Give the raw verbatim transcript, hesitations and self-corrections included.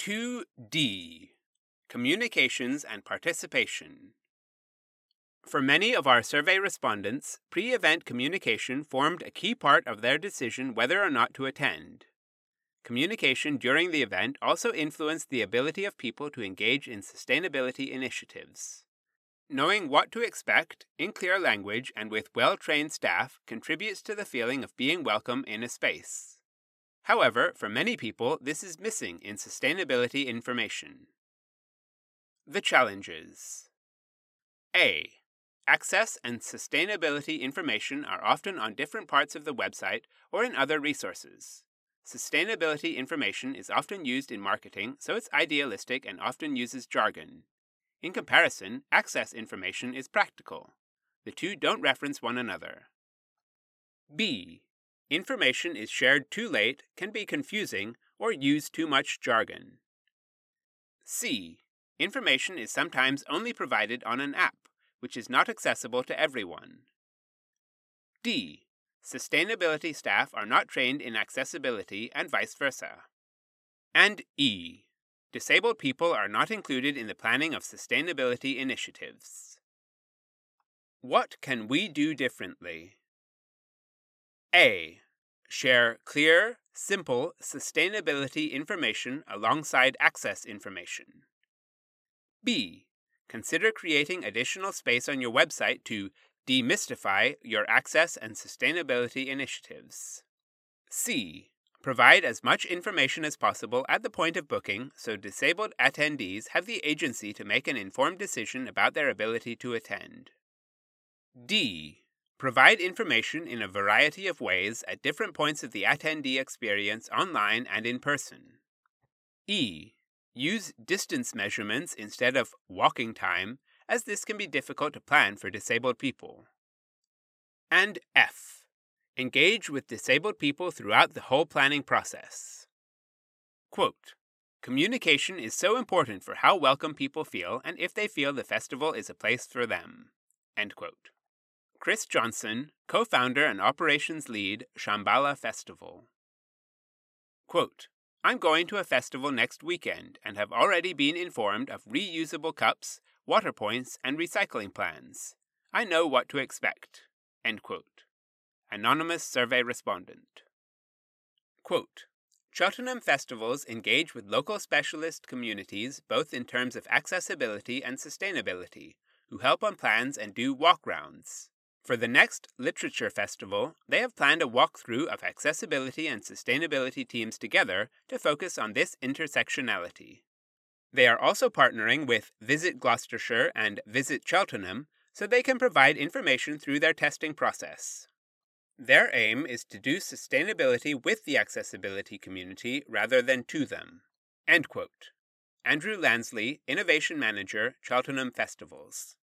two D. Communications and Participation. For many of our survey respondents, pre-event communication formed a key part of their decision whether or not to attend. Communication during the event also influenced the ability of people to engage in sustainability initiatives. Knowing what to expect, in clear language and with well-trained staff, contributes to the feeling of being welcome in a space. However, for many people, this is missing in sustainability information. The challenges. A. Access and sustainability information are often on different parts of the website or in other resources. Sustainability information is often used in marketing, so it's idealistic and often uses jargon. In comparison, access information is practical. The two don't reference one another. B. Information is shared too late, can be confusing, or use too much jargon. C. Information is sometimes only provided on an app, which is not accessible to everyone. D. Sustainability staff are not trained in accessibility and vice versa. And E. Disabled people are not included in the planning of sustainability initiatives. What can we do differently? A. Share clear, simple sustainability information alongside access information. B. Consider creating additional space on your website to demystify your access and sustainability initiatives. C. Provide as much information as possible at the point of booking so disabled attendees have the agency to make an informed decision about their ability to attend. D. Provide information in a variety of ways at different points of the attendee experience online and in person. E. Use distance measurements instead of walking time, as this can be difficult to plan for disabled people. And F. Engage with disabled people throughout the whole planning process. Quote, communication is so important for how welcome people feel and if they feel the festival is a place for them. End quote. Chris Johnson, co-founder and operations lead, Shambhala Festival. Quote, I'm going to a festival next weekend and have already been informed of reusable cups, water points, and recycling plans. I know what to expect. End quote. Anonymous survey respondent. Quote, Cheltenham festivals engage with local specialist communities both in terms of accessibility and sustainability, who help on plans and do walk rounds. For the next Literature Festival, they have planned a walkthrough of accessibility and sustainability teams together to focus on this intersectionality. They are also partnering with Visit Gloucestershire and Visit Cheltenham so they can provide information through their testing process. Their aim is to do sustainability with the accessibility community rather than to them. End quote. Andrew Lansley, Innovation Manager, Cheltenham Festivals.